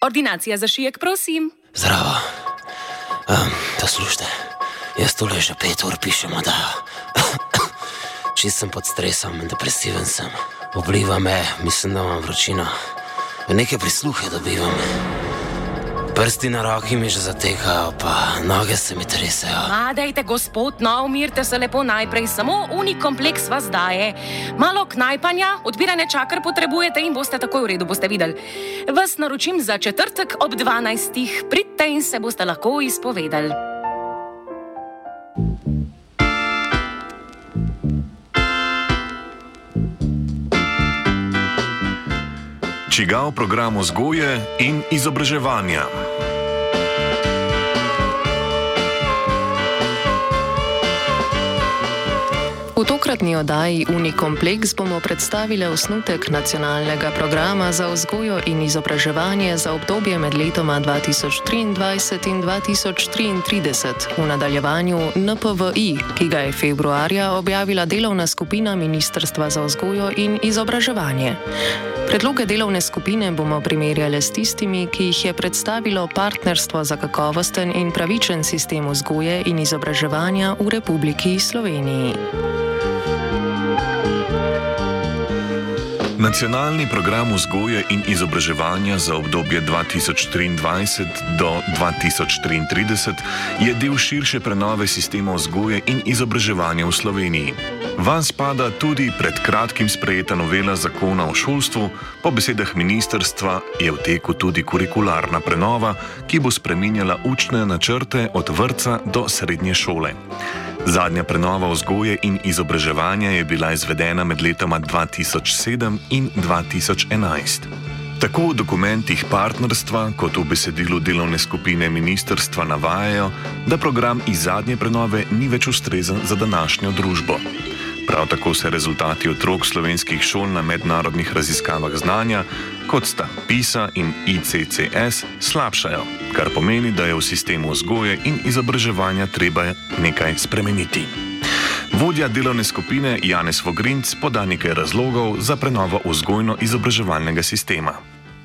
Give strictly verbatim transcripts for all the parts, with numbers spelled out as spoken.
Ordinacija za šijek, prosim. Zdravo. Um, poslušajte, jaz tole že pet ur pišem oddajo. Čist sem pod stresom, depresiven sem. Obliva me, mislim, da imam vročino. Neke prisluhe dobivam. Prsti na roki mi že zatekajo, pa noge se mi tresejo. Ma, dejte, gospod, no, umirte se lepo najprej. Samo uni kompleks vas daje. Malo knajpanja, odbiranje čakar potrebujete in boste takoj v redu, boste videli. Vas naročim za četrtek ob dvanajstih. Pridite in se boste lahko izpovedali. Čigav program vzgoje in izobraževanja. V tokratni oddaji Unikompleks bomo predstavili osnutek nacionalnega programa za vzgojo in izobraževanje za obdobje med letoma dva tisoč triindvajset in dva tisoč triintrideset, v nadaljevanju N P V I, ki ga je februarja objavila delovna skupina Ministrstva za vzgojo in izobraževanje. Predloge delovne skupine bomo primerjali s tistimi, ki jih je predstavilo Partnerstvo za kakovosten in pravičen sistem vzgoje in izobraževanja v Republiki Sloveniji. Nacionalni program vzgoje in izobraževanja za obdobje dva tisoč triindvajset do dva tisoč triintrideset je del širše prenove sistema vzgoje in izobraževanja v Sloveniji. Vanj spada tudi pred kratkim sprejeta novela zakona o šolstvu, po besedah ministrstva je v teku tudi kurikularna prenova, ki bo spreminjala učne načrte od vrtca do srednje šole. Zadnja prenova vzgoje in izobraževanja je bila izvedena med letoma dva tisoč sedem in dva tisoč enajst. Tako v dokumentih partnerstva kot v besedilu delovne skupine ministrstva navajajo, da program iz zadnje prenove ni več ustrezen za današnjo družbo. Prav tako se rezultati otrok slovenskih šol na mednarodnih raziskavah znanja, kot sta PISA in I C C S, slabšajo, kar pomeni, da je v sistemu vzgoje in izobraževanja treba nekaj spremeniti. Vodja delovne skupine Janez Vogrinc poda nekaj razlogov za prenovo vzgojno-izobraževalnega sistema.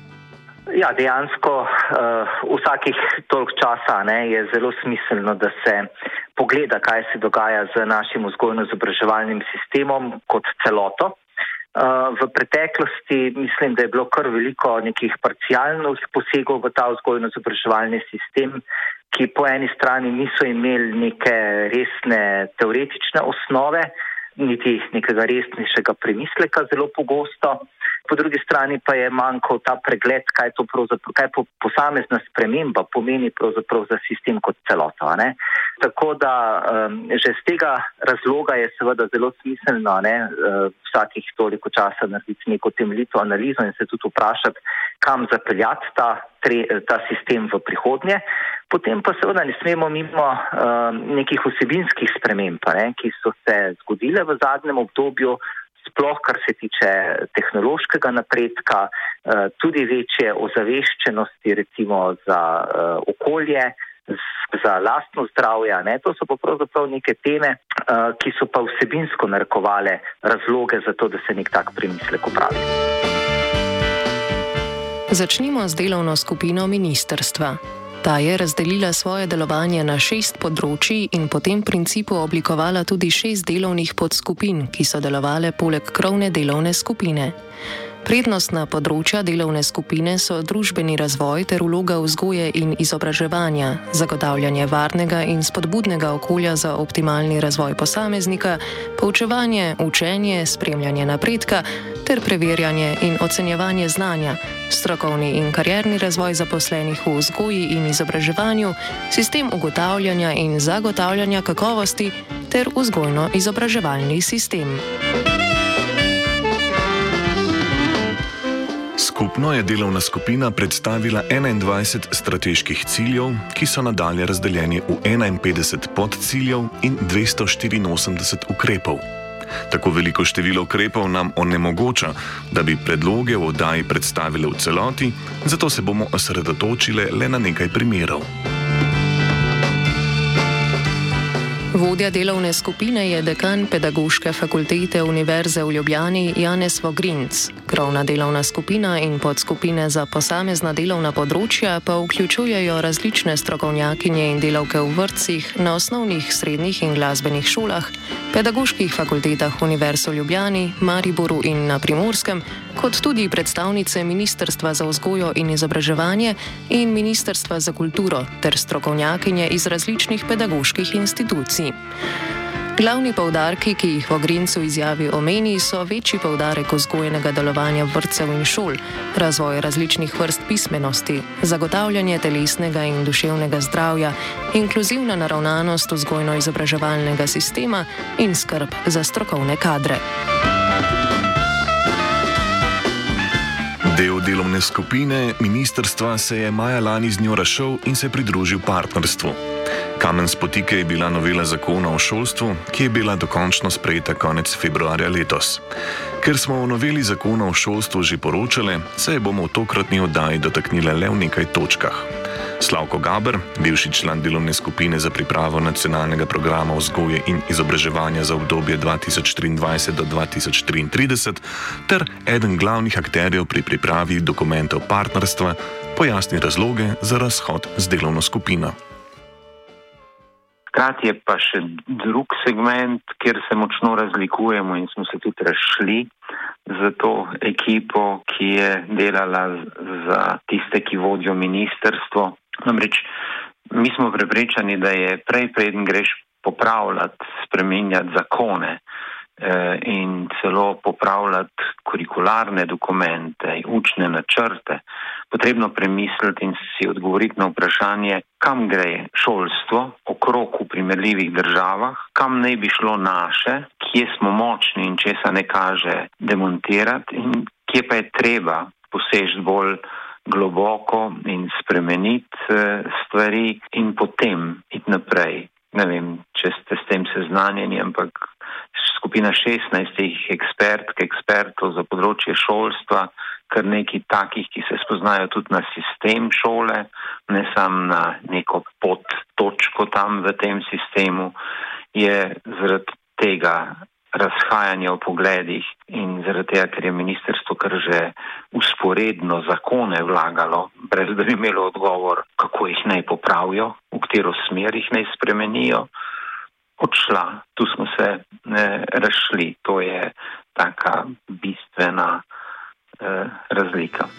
Ja, dejansko uh, vsakih toliko časa ne, je zelo smiselno, da se pogleda, kaj se dogaja z našim vzgojno-izobraževalnim sistemom kot celoto. Uh, v preteklosti mislim, da je bilo kar veliko nekih parcialnih posegov v ta vzgojno-izobraževalni sistem, ki po eni strani niso imeli neke resne teoretične osnove, niti nekega resnejšega premisleka zelo pogosto. Po drugi strani pa je manjkal ta pregled, kaj to pravzaprav, kaj po, posamezna sprememba pomeni pravzaprav za sistem kot celoto. Ne? Tako da um, že z tega razloga je seveda zelo smiselno ne, uh, vsakih toliko časa narediti neko temeljito analizo in se tudi vprašati, kam zapeljati ta, tre, ta sistem v prihodnje. Potem pa seveda ne smemo mimo um, nekih vsebinskih sprememb, ne, ki so se zgodile v zadnjem obdobju, sploh kar se tiče tehnološkega napredka, tudi večje ozaveščenosti recimo za okolje, za lastno zdravje. Ne? To so pa pravzaprav neke teme, ki so pa vsebinsko narekovale razloge za to, da se nek tak premislek opravi. Začnimo z delovno skupino ministrstva. Ta je razdelila svoje delovanje na šest področij in po tem principu oblikovala tudi šest delovnih podskupin, ki so delovale poleg krovne delovne skupine. Prednostna področja delovne skupine so družbeni razvoj ter vloga vzgoje in izobraževanja, zagotavljanje varnega in spodbudnega okolja za optimalni razvoj posameznika, poučevanje, učenje, spremljanje napredka ter preverjanje in ocenjevanje znanja, strokovni in karierni razvoj zaposlenih v vzgoji in izobraževanju, sistem ugotavljanja in zagotavljanja kakovosti ter vzgojno-izobraževalni sistem. Skupno je delovna skupina predstavila enaindvajset strateških ciljev, ki so nadalje razdeljeni v enainpetdeset podciljev in dvesto štiriinosemdeset ukrepov. Tako veliko število ukrepov nam onemogoča, da bi predloge v oddaji predstavili v celoti, zato se bomo osredotočili le na nekaj primerov. Vodja delovne skupine je dekan Pedagoške fakultete Univerze v Ljubljani Janez Vogrinc. Krovna delovna skupina in podskupine za posamezna delovna področja pa vključujejo različne strokovnjakinje in delavke v vrtcih, na osnovnih, srednjih in glasbenih šolah, pedagoških fakultetah Univerze v Ljubljani, Mariboru in na Primorskem, kot tudi predstavnice Ministrstva za vzgojo in izobraževanje in Ministrstva za kulturo ter strokovnjakinje iz različnih pedagoških institucij. Glavni poudarki, ki jih Vogrinc v izjavi omeni, so večji poudarek vzgojnega delovanja vrtcev in šol, razvoj različnih vrst pismenosti, zagotavljanje telesnega in duševnega zdravja, inkluzivna naravnanost vzgojno-izobraževalnega sistema in skrb za strokovne kadre. Del delovne skupine ministrstva se je maja lani z njo razšel in se pridružil partnerstvu. Kamen spotike je bila novela zakona o šolstvu, ki je bila dokončno sprejeta konec februarja letos. Ker smo o noveli zakona o šolstvu že poročali, se je bomo v tokratni oddaji dotaknili le v nekaj točkah. Slavko Gaber, bivši član delovne skupine za pripravo nacionalnega programa vzgoje in izobraževanja za obdobje dva tisoč triindvajset do dva tisoč triintrideset, ter eden glavnih akterjev pri pripravi dokumentov partnerstva, pojasni razloge za razhod z delovno skupino. Hkrati je pa še drug segment, kjer se močno razlikujemo in smo se tudi razšli za to ekipo, ki je delala za tiste, ki vodijo ministrstvo. Namreč mi smo prepričani, da je prej preden greš popravljati, spreminjati zakone eh, in celo popravljati kurikularne dokumente, učne načrte, potrebno premisliti in si odgovoriti na vprašanje, kam gre šolstvo okrog v primerljivih državah, kam naj bi šlo naše, kje smo močni in česa ne kaže demontirati in kje pa je treba poseči bolj globoko in spremeniti stvari in potem iti naprej. Ne vem, če ste s tem seznanjeni, ampak skupina šestnajstih ekspertk, ekspertov za področje šolstva, kar nekaj takih, ki se spoznajo tudi na sistem šole, ne samo na neko podtočko tam v tem sistemu, je zaradi tega razhajanja v pogledih in zaradi tega, ker je ministrstvo kar že usporedno zakone vlagalo, brez da bi imelo odgovor, kako jih naj popravijo, v katero smer jih naj spremenijo, odšla. Tu smo se ne, razšli. To je taka bistvena eh, razlika.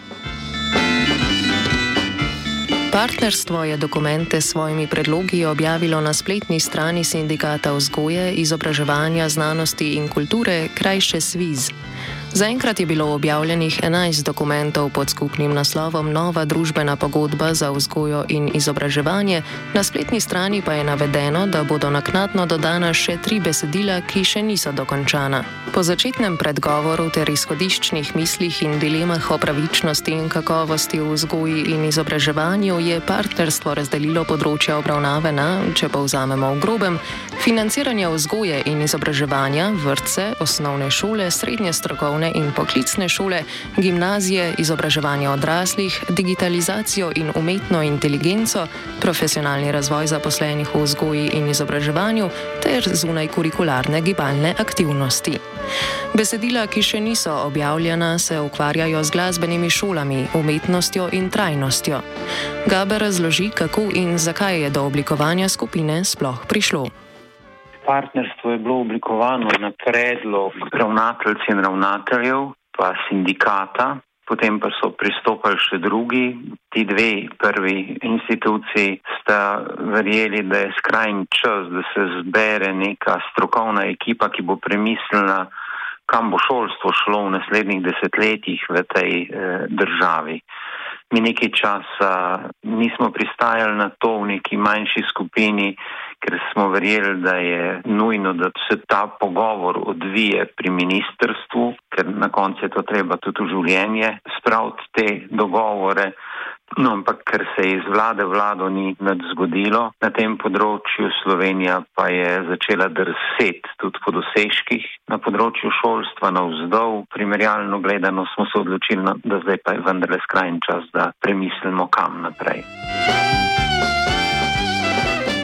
Partnerstvo je dokumente s svojimi predlogi objavilo na spletni strani Sindikata vzgoje, izobraževanja, znanosti in kulture, krajše SVIZ. Zaenkrat je bilo objavljenih enajst dokumentov pod skupnim naslovom Nova družbena pogodba za vzgojo in izobraževanje, na spletni strani pa je navedeno, da bodo naknadno dodana še tri besedila, ki še niso dokončana. Po začetnem predgovoru ter izhodiščnih mislih in dilemah o pravičnosti in kakovosti v vzgoji in izobraževanju je partnerstvo razdelilo področja obravnave na, če povzamemo v grobem, financiranje vzgoje in izobraževanja, vrtce, osnovne šole, srednje strokovne in poklicne šole, gimnazije, izobraževanje odraslih, digitalizacijo in umetno inteligenco, profesionalni razvoj zaposlenih v vzgoji in izobraževanju ter zunaj kurikularne gibalne aktivnosti. Besedila, ki še niso objavljena, se ukvarjajo z glasbenimi šolami, umetnostjo in trajnostjo. Gaber razloži, kako in zakaj je do oblikovanja skupine sploh prišlo. Partnerstvo je bilo oblikovano na predlog ravnateljic in ravnateljev, pa sindikata, potem pa so pristopali še drugi. Ti dve prvi instituciji sta verjeli, da je skrajni čas, da se zbere neka strokovna ekipa, ki bo premislila, kam bo šolstvo šlo v naslednjih desetletjih v tej eh, državi. Mi nekaj časa nismo pristajali na to v neki manjši skupini, ker smo verjeli, da je nujno, da se ta pogovor odvije pri ministrstvu, ker na koncu je to treba tudi v življenje spraviti te dogovore. No, ampak ker se iz vlade vlado ni nič zgodilo na tem področju, Slovenija pa je začela drseti tudi po dosežkih na področju šolstva navzdol. Primerjalno gledano smo se odločili, da zdaj pa je vendarle skrajni čas, da premislimo kam naprej.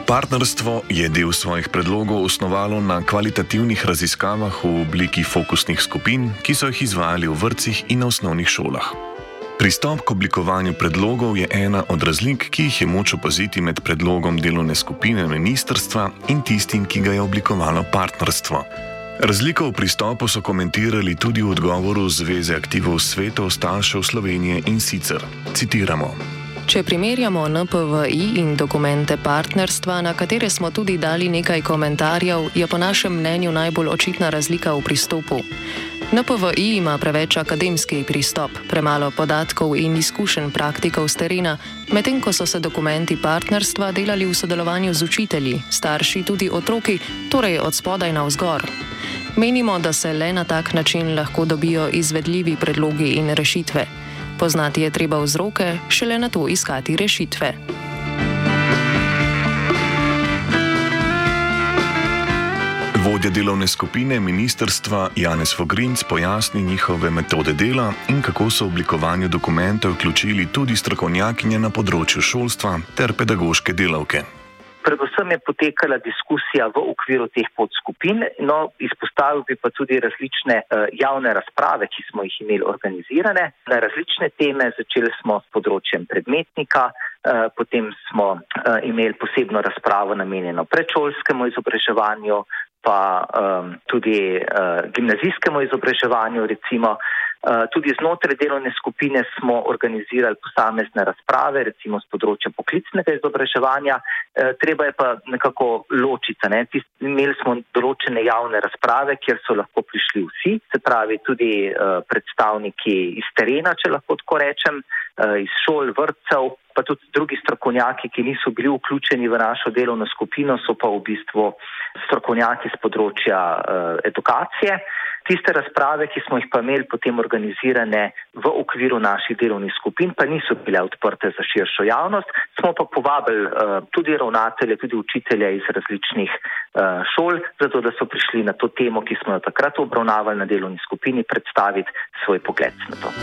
Partnerstvo je del svojih predlogov osnovalo na kvalitativnih raziskavah v obliki fokusnih skupin, ki so jih izvajali v vrtcih in na osnovnih šolah. Pristop k oblikovanju predlogov je ena od razlik, ki jih je moč opaziti med predlogom delovne skupine ministrstva in tistim, ki ga je oblikovalo partnerstvo. Razliko v pristopu so komentirali tudi v odgovoru Zveze aktivov svetov staršev Slovenije in sicer, citiramo: Če primerjamo N P V I in dokumente partnerstva, na katere smo tudi dali nekaj komentarjev, je po našem mnenju najbolj očitna razlika v pristopu. N P V I ima preveč akademski pristop, premalo podatkov in izkušenj praktikov z terena, medtem ko so se dokumenti partnerstva delali v sodelovanju z učitelji, starši, tudi otroki, torej od spodaj navzgor. Menimo, da se le na tak način lahko dobijo izvedljivi predlogi in rešitve. Poznati je treba vzroke, šele na to iskati rešitve. Vodja delovne skupine ministrstva Janez Vogrinc pojasni njihove metode dela in kako so v oblikovanju dokumentov vključili tudi strokovnjakinje na področju šolstva ter pedagoške delavke. Predvsem je potekala diskusija v okviru teh podskupin, no izpostavil bi pa tudi različne uh, javne razprave, ki smo jih imeli organizirane na različne teme. Začeli smo s področjem predmetnika, uh, potem smo uh, imeli posebno razpravo namenjeno predšolskemu izobraževanju, pa um, tudi uh, gimnazijskemu izobraževanju recimo. Uh, tudi znotraj delovne skupine smo organizirali posamezne razprave, recimo z področja poklicnega izobraževanja. Uh, treba je pa nekako ločiti. Ne? Tist, imeli smo določene javne razprave, kjer so lahko prišli vsi, se pravi tudi uh, predstavniki iz terena, če lahko tako rečem, uh, iz šol, vrtcev, pa tudi drugi strokovnjaki, ki niso bili vključeni v našo delovno skupino, so pa v bistvu strokovnjaki z področja uh, edukacije. Tiste razprave, ki smo jih pa imeli potem organizirane v okviru naših delovnih skupin, pa niso bile odprte za širšo javnost, smo pa povabili uh, tudi ravnatelje, tudi učitelje iz različnih uh, šol, zato da so prišli na to temo, ki smo jo takrat obravnavali na delovni skupini, predstaviti svoj pogled na to.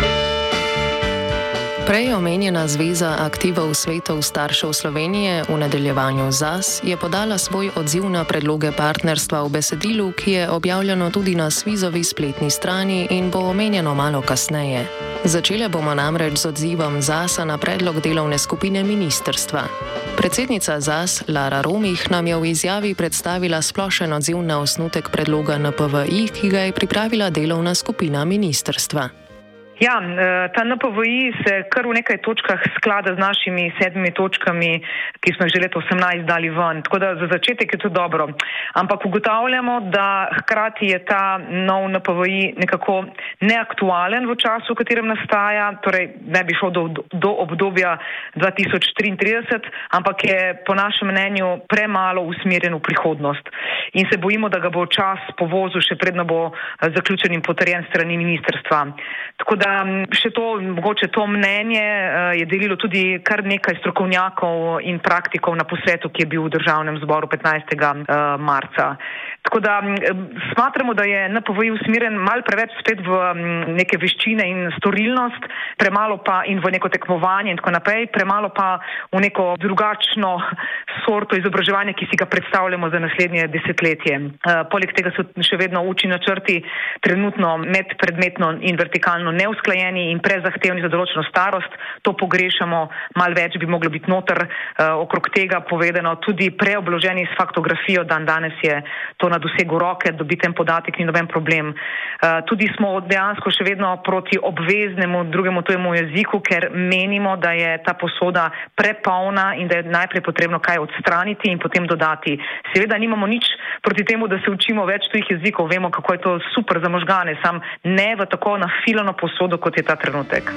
Prej omenjena Zveza aktivov svetov staršev Slovenije, v nadaljevanju Z A S, je podala svoj odziv na predloge partnerstva v besedilu, ki je objavljeno tudi na Svizovi spletni strani in bo omenjeno malo kasneje. Začele bomo namreč z odzivom Z A S-a na predlog delovne skupine ministrstva. Predsednica Z A S Lara Romih nam je v izjavi predstavila splošen odziv na osnutek predloga N P V I, ki ga je pripravila delovna skupina ministrstva. Ja, ta N P V I se kar v nekaj točkah sklada z našimi sedmimi točkami, ki smo jih že leta osemnajst dali ven. Tako da za začetek je to dobro. Ampak ugotavljamo, da hkrati je ta nov N P V I nekako neaktualen v času, v katerem nastaja, torej ne bi šel do, do obdobja dva tisoč triintrideset, ampak je po našem mnenju premalo usmerjen v prihodnost. In se bojimo, da ga bo čas povozil še predno bo zaključen in potrjen strani ministrstva. Tako da še to, mogoče to mnenje je delilo tudi kar nekaj strokovnjakov in praktikov na posvetu, ki je bil v Državnem zboru petnajstega marca. Tako da smatramo, da je N P V I usmerjen mal preveč spet v neke veščine in storilnost, premalo pa in v neko tekmovanje in tako naprej, premalo pa v neko drugačno sorto izobraževanja, ki si ga predstavljamo za naslednje desetletje. Poleg tega so še vedno učni načrti trenutno medpredmetno in vertikalno neusklajeni in prezahtevni za določeno starost. To pogrešamo, mal več bi moglo biti noter okrog tega povedano, tudi preobloženi s faktografijo, dan danes je to na dosegu roke, dobiti en podatek ni noben problem. Tudi smo dejansko še vedno proti obveznemu drugemu tujemu jeziku, ker menimo, da je ta posoda prepolna in da je najprej potrebno kaj odstraniti in potem dodati. Seveda nimamo nič proti temu, da se učimo več tujih jezikov, vemo, kako je to super za možgane, sam ne v tako nafilano posodo, kot je ta trenutek.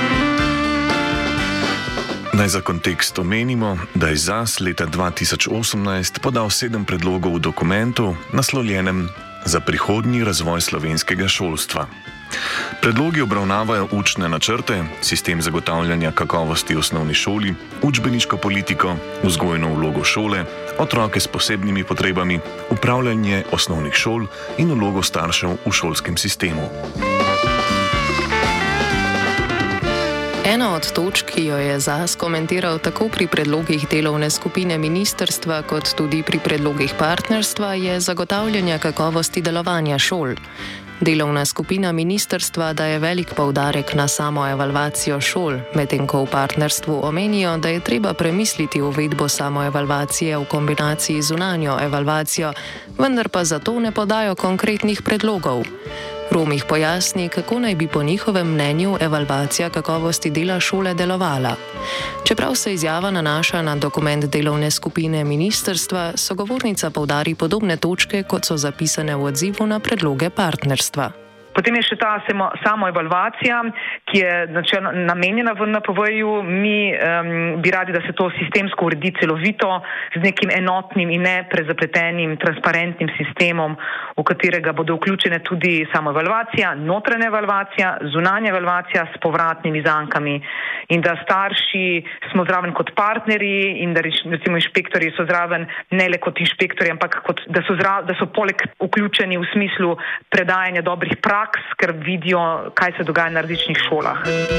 Naj za kontekst omenimo, da je Z A S leta dva tisoč osemnajst podal sedem predlogov v dokumentu, naslovljenem Za prihodnji razvoj slovenskega šolstva. Predlogi obravnavajo učne načrte, sistem zagotavljanja kakovosti v osnovni šoli, učbeniško politiko, vzgojno vlogo šole, otroke s posebnimi potrebami, upravljanje osnovnih šol in vlogo staršev v šolskem sistemu. Ena od točk, ki jo je Z A S komentiral tako pri predlogih delovne skupine ministrstva, kot tudi pri predlogih partnerstva, je zagotavljanje kakovosti delovanja šol. Delovna skupina ministrstva daje velik poudarek na samo evalvacijo šol, medtem ko v partnerstvu omenijo, da je treba premisliti uvedbo samoevalvacije v kombinaciji z zunanjo evalvacijo, vendar pa zato ne podajo konkretnih predlogov. Romih pojasni, kako naj bi po njihovem mnenju evalvacija kakovosti dela šole delovala. Čeprav se izjava nanaša na dokument delovne skupine ministrstva, sogovornica poudari podobne točke, kot so zapisane v odzivu na predloge partnerstva. Potem je še ta samoevalvacija, ki je načelno namenjena v N P V-ju. Mi um, bi radi, da se to sistemsko uredi celovito, z nekim enotnim in ne prezapletenim, transparentnim sistemom, v katerega bodo vključene tudi samoevalvacija, notranja evalvacija, zunanja evalvacija s povratnimi zankami. In da starši smo zraven kot partnerji in da recimo inšpektorji so zraven ne le kot inšpektorji, ampak kot, da, so zraven, da so poleg vključeni v smislu predajanja dobrih praks, ker vidijo, kaj se dogaja na različnih šolah.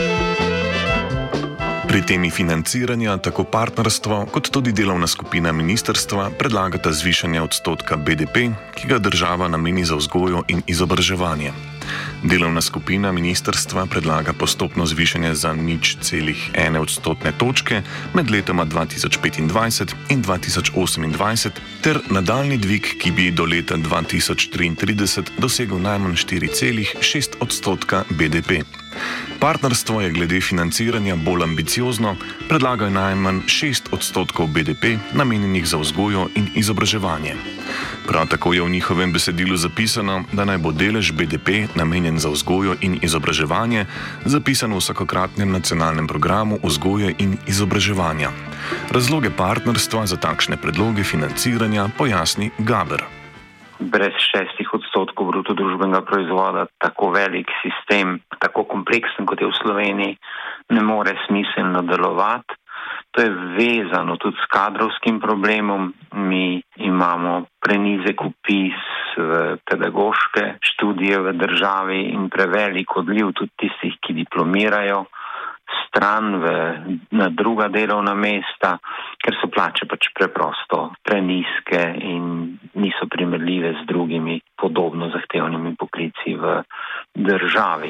Pri temi financiranja tako partnerstvo kot tudi delovna skupina ministrstva predlagata zvišanje odstotka B D P, ki ga država nameni za vzgojo in izobraževanje. Delovna skupina ministrstva predlaga postopno zvišanje za nič celih ene odstotne točke med letoma dva tisoč petindvajset in dva tisoč osemindvajset ter nadaljni dvig, ki bi do leta dva tisoč triintrideset dosegel najmanj štiri celih šest odstotka B D P. Partnerstvo je glede financiranja bolj ambiciozno, predlagajo najmanj šest odstotkov B D P namenjenih za vzgojo in izobraževanje. Prav tako je v njihovem besedilu zapisano, da naj bo delež B D P namenjen za vzgojo in izobraževanje zapisan v vsakokratnem nacionalnem programu vzgoje in izobraževanja. Razloge partnerstva za takšne predloge financiranja pojasni Gaber. Brez šestih odstotkov bruto družbenega proizvoda tako velik sistem, tako kompleksen kot je v Sloveniji, ne more smiselno delovati. To je vezano tudi s kadrovskim problemom. Mi imamo prenizek vpis v pedagoške študije v državi in prevelik odliv tudi tistih, ki diplomirajo stran v, na druga delovna mesta, ker so plače pač preprosto prenizke in niso primerljive z drugimi podobno zahtevnimi poklici v državi.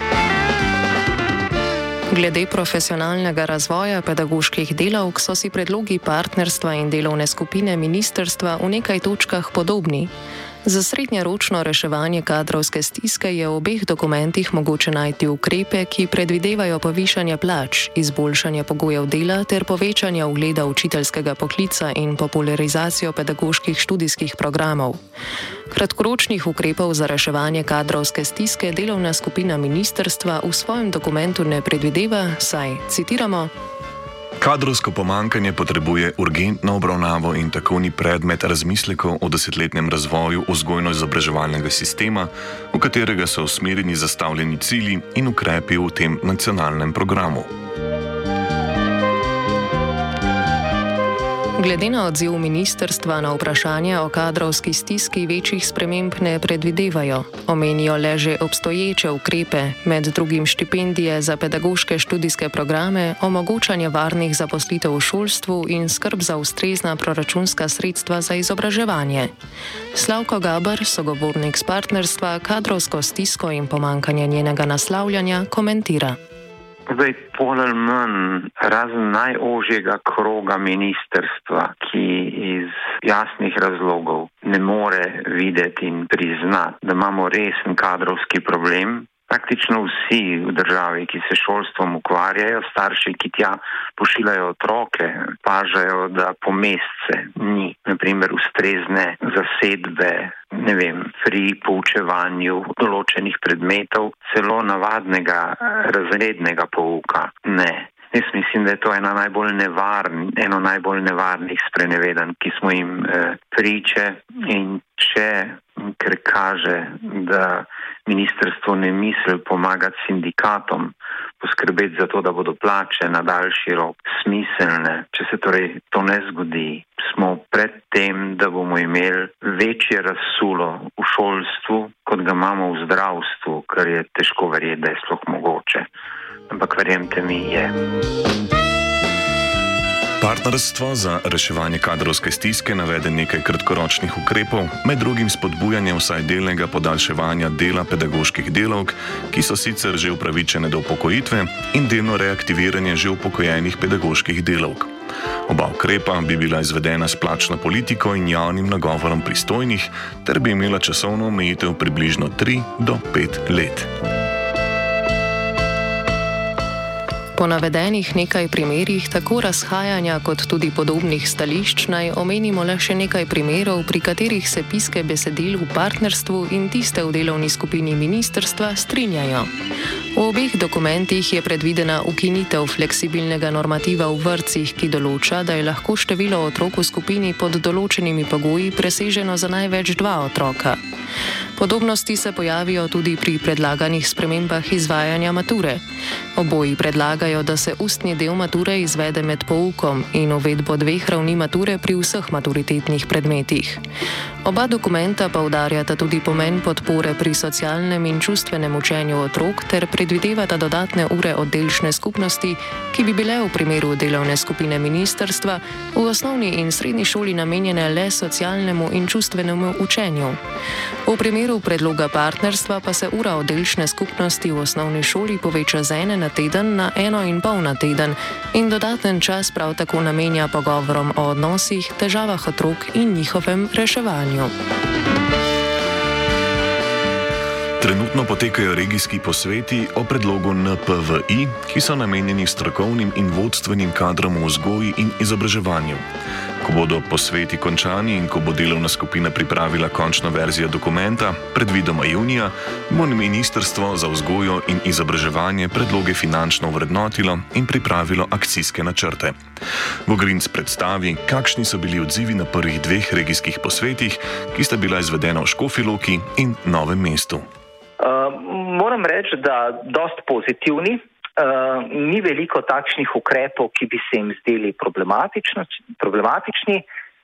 Glede profesionalnega razvoja pedagoških delavk so si predlogi partnerstva in delovne skupine ministrstva v nekaj točkah podobni. Za srednjeročno reševanje kadrovske stiske je v obeh dokumentih mogoče najti ukrepe, ki predvidevajo povišanje plač, izboljšanje pogojev dela ter povečanje ugleda učiteljskega poklica in popularizacijo pedagoških študijskih programov. Kratkoročnih ukrepov za reševanje kadrovske stiske delovna skupina ministrstva v svojem dokumentu ne predvideva, saj, citiramo, kadrovsko pomanjkanje potrebuje urgentno obravnavo in tako ni predmet razmislekov o desetletnem razvoju vzgojno-izobraževalnega sistema, v katerega so usmerjeni zastavljeni cilji in ukrepi v tem nacionalnem programu. Glede na odziv ministrstva na vprašanje o kadrovski stiski večjih sprememb ne predvidevajo. Omenijo le že obstoječe ukrepe, med drugim štipendije za pedagoške študijske programe, omogočanje varnih zaposlitev v šolstvu in skrb za ustrezna proračunska sredstva za izobraževanje. Slavko Gaber, sogovornik s partnerstva, kadrovsko stisko in pomankanje njenega naslavljanja komentira. Zdaj, bolj ali manj, razen najožjega kroga ministrstva, ki iz jasnih razlogov ne more videti in priznati, da imamo resen kadrovski problem. Praktično vsi v državi, ki se šolstvom ukvarjajo, starši, ki tja pošiljajo otroke, pažajo, da po mesece ni, naprimer, ustrezne zasedbe, ne vem, pri poučevanju določenih predmetov, celo navadnega razrednega pouka. Ne. Jaz mislim, da je to ena najbolj nevarn, eno najbolj nevarnih sprenevedanj, ki smo jim eh, priče, in če, ker kaže, da ministrstvo ne misli pomagati sindikatom, poskrbeti za to, da bodo plače na daljši rok smiselne. Če se torej to ne zgodi, smo pred tem, da bomo imeli večje razsulo v šolstvu, kot ga imamo v zdravstvu, kar je težko verjeti, da je sploh mogoče. ampak verjemite mi, je. Partnerstvo za reševanje kadrovske stiske navede nekaj kratkoročnih ukrepov, med drugim spodbujanje vsaj delnega podaljševanja dela pedagoških delavk, ki so sicer že upravičene do upokojitve, in delno reaktiviranje že upokojenih pedagoških delavk. Oba ukrepa bi bila izvedena s plačno politiko in javnim nagovorom pristojnih, ter bi imela časovno omejitev približno tri do pet let. Po navedenih nekaj primerih tako razhajanja kot tudi podobnih stališč naj omenimo le še nekaj primerov, pri katerih se piske besedil v partnerstvu in tiste v delovni skupini ministrstva strinjajo. V obeh dokumentih je predvidena ukinitev fleksibilnega normativa v vrtcih, ki določa, da je lahko število otrok v skupini pod določenimi pogoji preseženo za največ dva otroka. Podobnosti se pojavijo tudi pri predlaganih spremembah izvajanja mature. Oboji predlagajo, da se ustni del mature izvede med poukom in uvedbo dveh ravni mature pri vseh maturitetnih predmetih. Oba dokumenta poudarjata tudi pomen podpore pri socialnem in čustvenem učenju otrok ter predvidevata dodatne ure oddelčne skupnosti, ki bi bile v primeru delovne skupine ministrstva v osnovni in srednji šoli namenjene le socialnemu in čustvenemu učenju. V primeru predloga partnerstva pa se ura oddelčne skupnosti v osnovni šoli poveča z ene na teden na eno in pol na teden in dodaten čas prav tako namenja pogovorom o odnosih, težavah otrok in njihovem reševanju. Trenutno potekajo regijski posveti o predlogu N P V I, ki so namenjeni strokovnim in vodstvenim kadrom v vzgoji in izobraževanju. Ko bodo posveti končani in ko bo delovna skupina pripravila končno verzijo dokumenta, predvidoma junija, bo Ministrstvo za vzgojo in izobraževanje predloge finančno ovrednotilo in pripravilo akcijske načrte. Vogrinc predstavi, kakšni so bili odzivi na prvih dveh regijskih posvetih, ki sta bila izvedena v Škofji Loki in Novem mestu. Uh, moram reči, da dost pozitivni. Uh, ni veliko takšnih ukrepov, ki bi se jim zdeli problematični.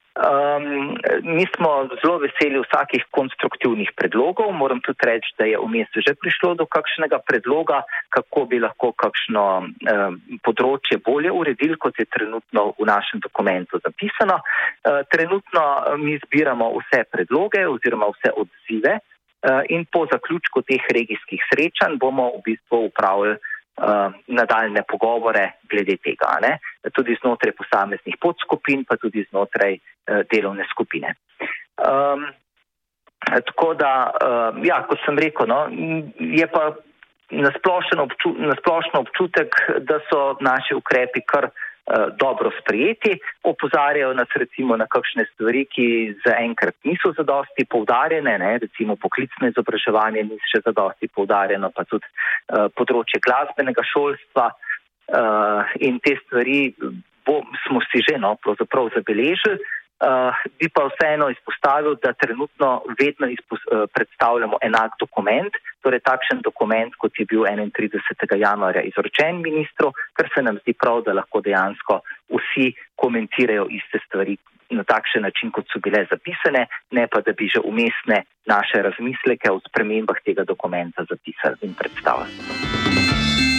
Um, mi smo zelo veseli vsakih konstruktivnih predlogov. Moram tudi reči, da je vmes že prišlo do kakšnega predloga, kako bi lahko kakšno um, področje bolje uredili, kot je trenutno v našem dokumentu zapisano. Uh, trenutno mi zbiramo vse predloge oziroma vse odzive uh, in po zaključku teh regijskih srečanj bomo v bistvu upravili Uh, nadaljne pogovore glede tega, ne? Tudi znotraj posameznih podskupin, pa tudi znotraj uh, delovne skupine. Um, tako da, uh, ja, kot sem rekel, no, je pa nasplošen obču, nasplošno občutek, da so naši ukrepi kar uh, dobro sprejeti. Opozarjajo nas recimo na kakšne stvari, ki zaenkrat niso zadosti poudarjene, ne? Recimo poklicno izobraževanje ni še zadosti poudarjeno, pa tudi uh, področje glasbenega šolstva uh, in te stvari bo, smo si že no, pravzaprav zabeležili. Uh, bi pa vseeno izpostavil, da trenutno vedno izpos, uh, predstavljamo enak dokument, torej takšen dokument, kot je bil enaintridesetega januarja izročen ministru, ker se nam zdi prav, da lahko dejansko vsi komentirajo iste stvari na takšen način, kot so bile zapisane, ne pa da bi že umestne naše razmisleke o spremembah tega dokumenta zapisali in predstavili.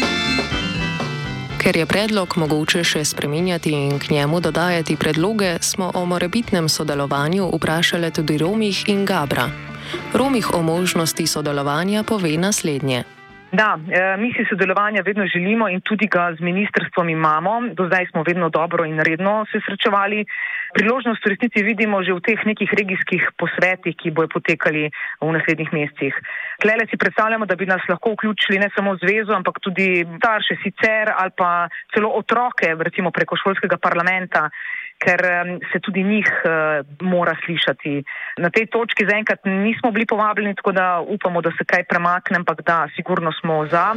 Ker je predlog mogoče še spreminjati in k njemu dodajati predloge, smo o morebitnem sodelovanju vprašali tudi Romih in Gabra. Romih o možnosti sodelovanja pove naslednje. Da, mi si sodelovanja vedno želimo in tudi ga z ministrstvom imamo. Do zdaj smo vedno dobro in redno se srečevali. Priložnost v resnici vidimo že v teh nekih regijskih posvetih, ki bojo potekali v naslednjih mesecih. Tlele si predstavljamo, da bi nas lahko vključili ne samo zvezo, ampak tudi starše sicer ali pa celo otroke, recimo preko šolskega parlamenta, ker se tudi njih uh, mora slišati. Na tej točki zaenkrat nismo bili povabljeni, tako da upamo, da se kaj premakne, ampak da, sigurno smo za.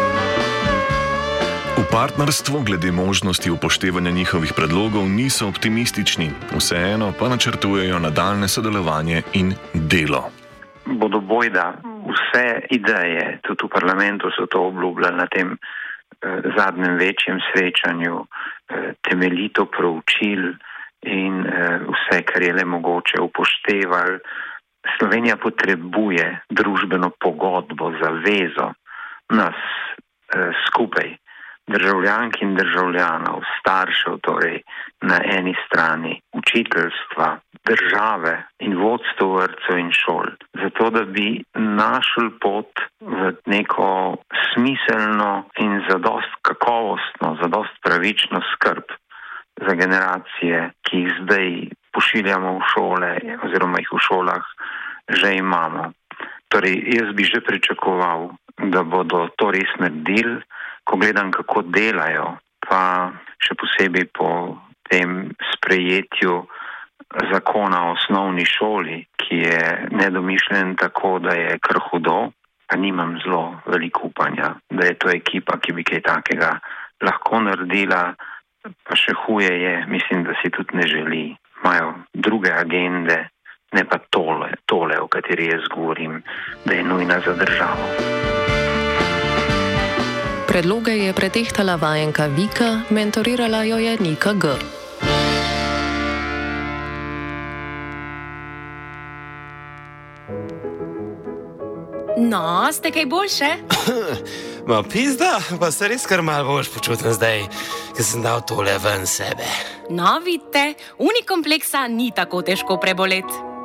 V partnerstvu glede možnosti upoštevanja njihovih predlogov niso optimistični, vseeno pa načrtujejo nadaljne sodelovanje in delo. Bodo bojda vse ideje, tudi v parlamentu so to obljubljali na tem eh, zadnjem večjem srečanju, eh, temeljito proučili in eh, vse, kar je le mogoče, upoštevali. Slovenija potrebuje družbeno pogodbo, zavezo nas eh, skupaj, državljank in državljanov, staršev, torej na eni strani, učiteljstva, države in vodstvo vrtcev in šol, zato da bi našli pot v neko smiselno in zadost kakovostno, zadost pravično skrb za generacije, ki jih zdaj pošiljamo v šole oziroma jih v šolah že imamo. Torej, jaz bi že pričakoval, da bodo to res naredili, ko gledam, kako delajo, pa še posebej po tem sprejetju zakona o osnovni šoli, ki je nedomišljen tako, da je kar hudo, pa nimam zelo veliko upanja, da je to ekipa, ki bi kaj takega lahko naredila, pa še huje je, mislim, da si tudi ne želi. Imajo druge agende, ne pa tole, tole, o kateri jaz govorim, da je nujna za državo. Predloge je pretehtala vajenka Vika, mentorirala jo je Nika G. No, ste kaj boljše? Ma pizda, pa se res kar malo boljš počutim zdaj, ker sem dal tole ven sebe. No, vidite, unikompleksa ni tako težko preboleti.